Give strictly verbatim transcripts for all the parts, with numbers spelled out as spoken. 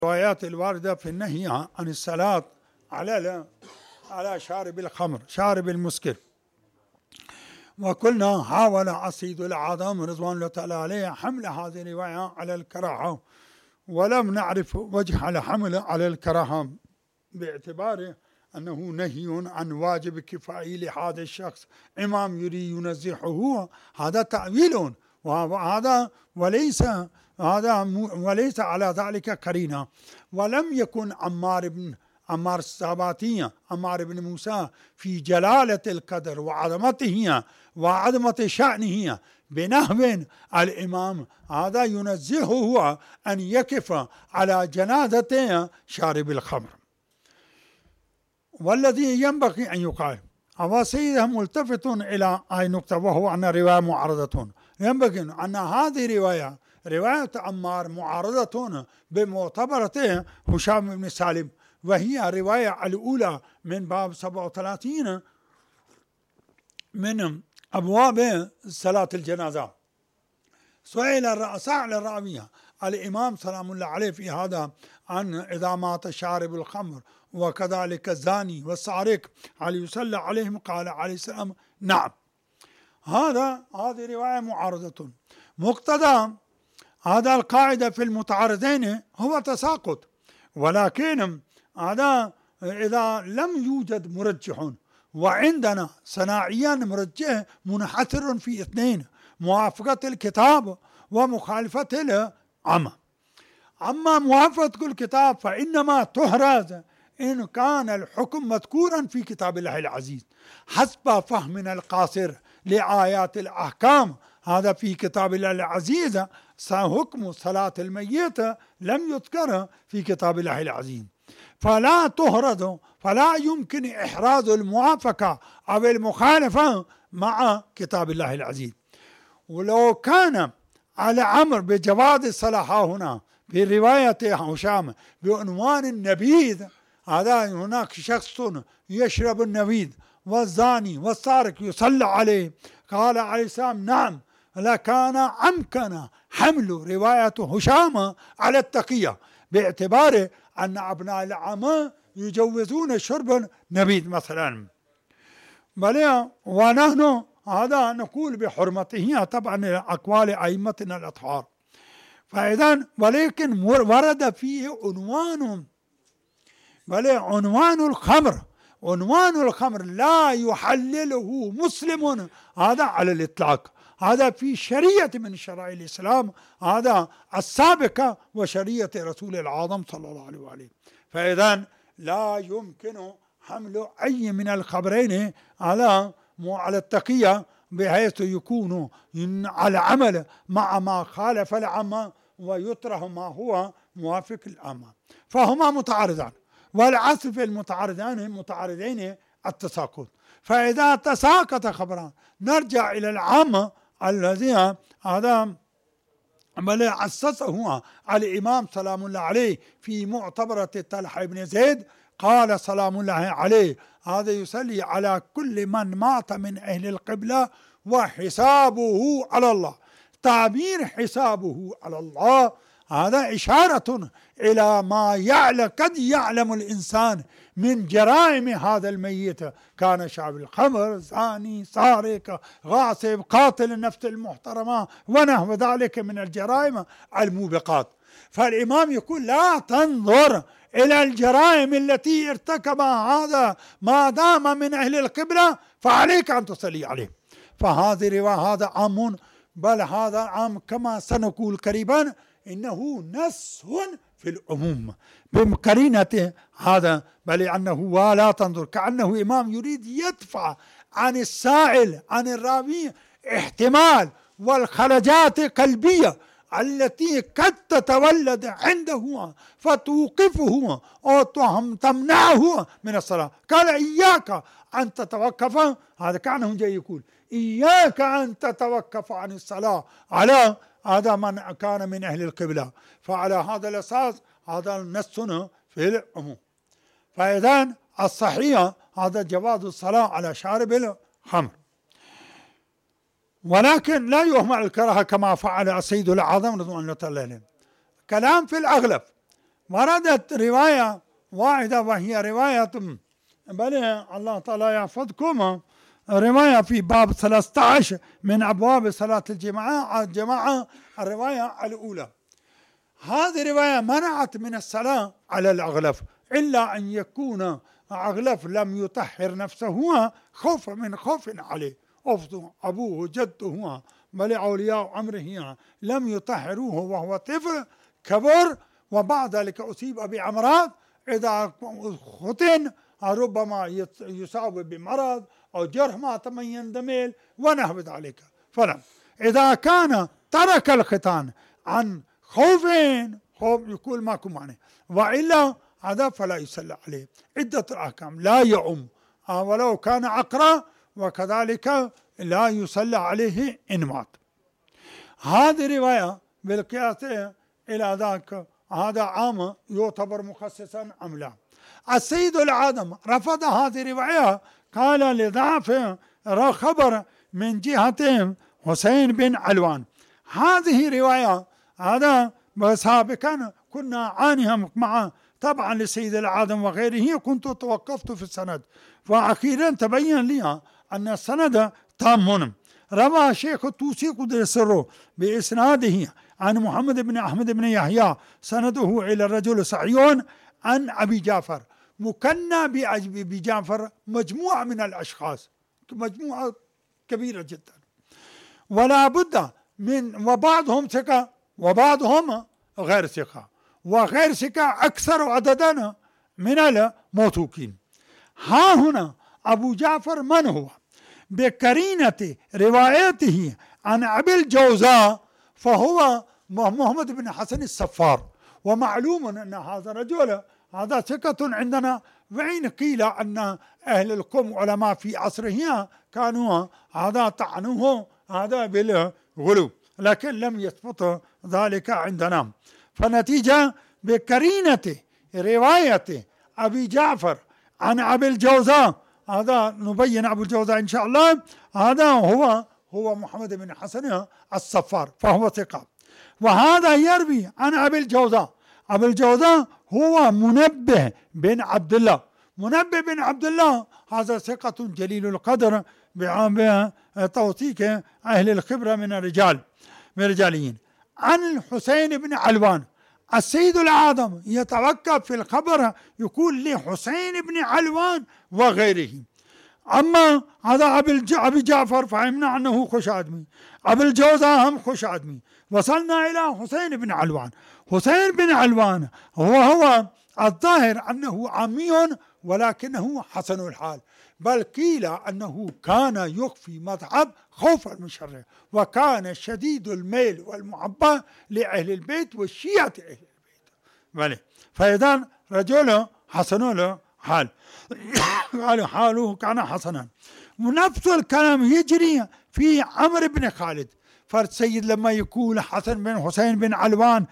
الروايات الواردة في النهي عن الصلاة على على شارب الخمر شارب المسكر. وكلنا حاول عصيد الأعظم رضوان الله تعالى عليه حمل هذه الرواية على الكراهة، ولم نعرف وجه الحمل على الكراهة باعتباره أنه نهي عن واجب كفائي لهذا الشخص. إمام يريد ينزحه، هذا تأويل وهذا وليس هذا وليس على ذلك قرينة. ولم يكن عمار بن عمار السباتية عمار بن موسى في جلالة القدر وعظمته وعظمة شأنه بنحو الإمام هذا ينزهه أن يقف على جنازة شارب الخمر. والذي ينبغي أن يقال أبا سيدة ملتفت إلى أي نقطة، وهو أن الرواية معارضة. ينبغي أن هذه الرواية رواية عمار معارضة بمعتبرته هشام بن سالم، وهي الرواية الأولى من باب سبعة وثلاثين من أبواب صلاة الجنازة. سئل سأل الراوية الإمام سلام الله عليه في هذا عن إذا مات شارب الخمر وكذلك الزاني والسارق هل يصلى عليهم؟ قال عليه السلام نعم. هذا هذه رواية معارضة. مقتضى هذا القاعدة في المتعارضين هو تساقط، ولكن هذا إذا لم يوجد مرجح، وعندنا صناعيا مرجح منحصر في اثنين: موافقة الكتاب ومخالفة العامة. أما موافقة الكتاب فإنما تحرز إن كان الحكم مذكورا في كتاب الله العزيز حسب فهمنا القاصر لآيات الأحكام. هذا في كتاب الله العزيز حكم صلاة الميت لم يذكر في كتاب الله العزيز، فلا تهرز فلا يمكن إحراز الموافقة أو المخالفة مع كتاب الله العزيز. ولو كان على أمر بجواز الصلاة هنا في رواية هشام بعنوان النبيذ، هذا هناك شخص يشرب النبيذ والزاني والسارق يصلى عليه، قال عليه السلام نعم، لكان أمكن حمل رواية هشام على التقية باعتبار أن أبناء العامة يجوزون شرب النبيذ مثلا. بل ونحن هذا نقول بحرمته طبعا أقوال أئمتنا الأطهار. فإذا ولكن ورد فيه عنوان بل عنوان الخمر عنوان الخمر لا يحلله مسلم هذا على الإطلاق. هذا في شريعة من شرائع الإسلام هذا السابقة وشريعة رسول العظم صلى الله عليه وآله. فإذا لا يمكن حمل أي من الخبرين على على التقية بحيث يكون على عمل مع ما خالف العامة ويطرح ما هو موافق العامة، فهما متعارضان. والعصر في المتعارضين متعارضين التساقط. فإذا تساقط خبران نرجع إلى العامة الذي هذا بل أسسه الإمام سلام الله عليه في معتبرة طلحة بن زيد. قال سلام الله عليه هذا يصلي على كل من مات من أهل القبلة وحسابه على الله. تعبير حسابه على الله هذا إشارة إلى ما يعلم قد يعلم الإنسان من جرائم هذا الميت، كان شارب الخمر، زاني، سارق، غاصب، قاتل النفس المحترمة ونحو ذلك من الجرائم الموبقات. فالإمام يقول لا تنظر إلى الجرائم التي ارتكبها هذا ما دام من أهل القبلة فعليك أن تصلي عليه. فهذه رواية هذا عام، بل هذا عام كما سنقول قريبا إنه نص في العموم بقرينة هذا، بل أنه ولا تنظر كأنه إمام يريد يدفع عن السائل عن الراوي احتمال والخلجات القلبية التي قد تتولد عنده فتوقفه أو تمنعه من الصلاة. قال إياك أن تتوقف، هذا كأنه جاي يقول إياك أن تتوقف عن الصلاة على هذا من كان من أهل القبلة. فعلى هذا الأساس هذا النص في العموم. فإذا الصحيح هذا جواز الصلاة على شارب الخمر، ولكن لا يهمل الكراهة كما فعل السيد الأعظم رضوان الله تعالى عليه. كلام في الأغلب، وردت رواية واحدة وهي رواية بل الله تعالى يحفظكم، رواية في باب ثلاثة عشر من أبواب صلاة الجماعة الجماعة الرواية الأولى. هذه رواية منعت من الصلاة على الأغلف إلا أن يكون أغلف لم يطهر نفسه خوفا من خوف عليه، أبوه جده بل أولياء أمره لم يطهروه وهو طفل كبر، وبعد ذلك أصيب بأمراض، إذا ختن ربما يصاب بمرض أو جرح ما تم يندمل ونحو ذلك. فلم إذا كان ترك الختان عن خوفين خوف يقول ماكو معنى، وإلا هذا فلا يصلى عليه. عدة الأحكام لا يؤم ولو كان عقرا، وكذلك لا يصلى عليه إن مات. هذه رواية بالقياس إلى ذاك هذا عام يعتبر مخصصا أم لا؟ السيد العادم رفض هذه الرواية، قال لضعف خبر من جهة حسين بن علوان. هذه رواية هذا سابقا كنا عانيها مع طبعا للسيد العادم وغيره، كنت توقفت في السند، وأخيرا تبين لي أن السند تام. روى شيخ الطوسي قدس سره بإسناده عن محمد بن أحمد بن يحيى سنده إلى الرجل سعيون عن أبي جعفر مكنى بأبي جعفر مجموعة من الأشخاص، مجموعة كبيرة جدا، ولا بد من وبعضهم ثقة وبعضهم غير ثقة، وغير ثقة أكثر عددا من الموثوقين. ها هنا أبو جعفر من هو؟ بقرينة روايته عن أبي الجوزاء فهو محمد بن حسن الصفار، ومعلوم أن هذا الرجل هذا ثقة عندنا، وإن قيل أن أهل القوم علماء في عصره كانوا هذا طعنوه هذا بالغلو، لكن لم يثبت ذلك عندنا. فنتيجة بقرينة رواية أبي جعفر عن أبي الجوزاء، هذا نبين أبو الجوزاء إن شاء الله، هذا هو هو محمد بن حسن الصفار فهو ثقة. وهذا يروي عن أبي الجوزاء، أبي الجوزاء هو منبه بن عبد الله، منبه بن عبد الله هذا ثقة جليل القدر بتوثيق أهل الخبرة من الرجال من الرجاليين. عن الحسين بن علوان، السيد العادم يتوقف في الخبر يقول لحسين بن علوان وغيره. أما هذا أبي جعفر فهمنا أنه خش آدمي، أبي الجوزاء هم خش آدمي، وصلنا إلى حسين بن علوان. حسين بن علوان هو هو الظاهر أنه عمي ولكنه حسن الحال، بل قيل أنه كان يخفي مذهب خوفا من شره، وكان شديد الميل والمحبة لأهل البيت والشيعة أهل البيت. فإذا رجل حسن الحال قالوا حاله كان حسنا. ونفس الكلام يجري في عمرو بن خالد، فالسيد لما يقول حسن بن حسين بن علوان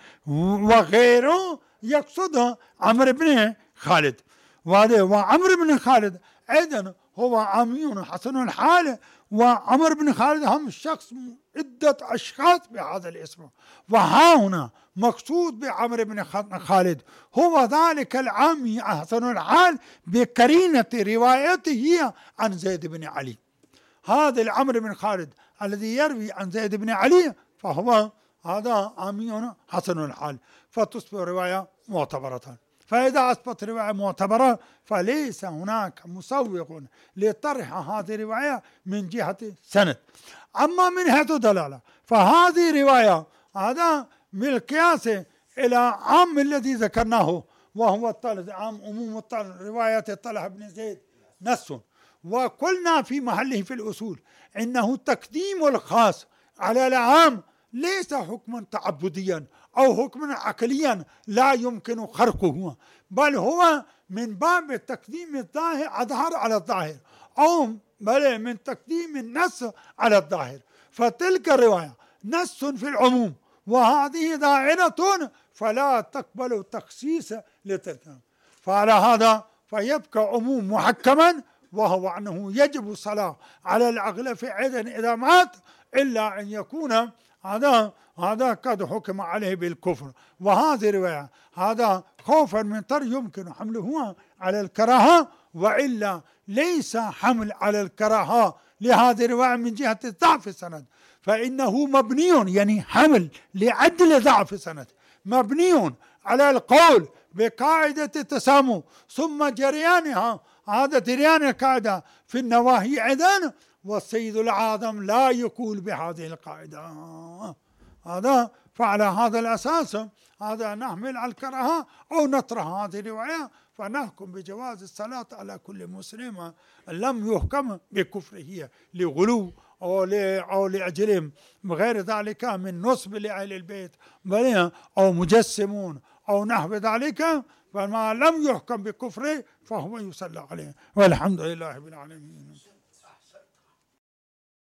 وغيره يقصد عمرو بن خالد، وعمرو بن خالد أيضا هو عمي حسن الحال، وعمرو بن خالد هم شخص عدة أشخاص بهذا الاسم. وها هنا مقصود بعمرو بن خالد هو ذلك العامي حسن الحال بقرينة روايته عن زيد بن علي. هذا العمرو بن خالد الذي يروي عن زيد بن علي فهو هذا عامي حسن الحال، فتصبح رواية معتبرة. فإذا أثبت رواية معتبرة فليس هناك مسوغ لطرح هذه الرواية من جهة سند. أما من حيث دلالة فهذه رواية هذا بالقياس إلى عام الذي ذكرناه وهو الطلح، عام عموم الطلح رواية الطلح بن زيد نص، وقلنا في محله في الأصول إنه تقديم الخاص على العام ليس حكما تعبديا أو حكما عقليا لا يمكن خرقه، بل هو من باب تقديم الظاهر أظهر على الظاهر، أو بل من تقديم النص على الظاهر. فتلك الرواية نص في العموم وهذه دائرة فلا تقبل تخصيص لتلك، فعلى هذا فيبقى عموم محكما، وهو أنه يجب الصلاة على الأغلف أيضا إذا مات، إلا أن يكون هذا هذا قد حكم عليه بالكفر. وهذه رواية هذا خوفا من طرد يمكن حمله على الكراهة، وإلا ليس حمل على الكراهة لهذه الرواية من جهة ضعف السند، فإنه مبني، يعني حمل لعدل ضعف السند مبني على القول بقاعدة التسامح ثم جريانها، هذا جريان القاعدة في النواهي عدن، والسيد الأعظم لا يقول بهذه القاعدة. هذا فعلى هذا الأساس هذا نحمل على الكراهة أو نطرح هذه الرواية، فنحكم بجواز الصلاة على كل مسلم لم يحكم بكفره لغلو أو أو لأجرهم بغير ذلك من نصب لأهل البيت أو مجسمون أو نحو ذلك، فما لم يحكم بكفره فهو يصلى عليه، والحمد لله رب العالمين.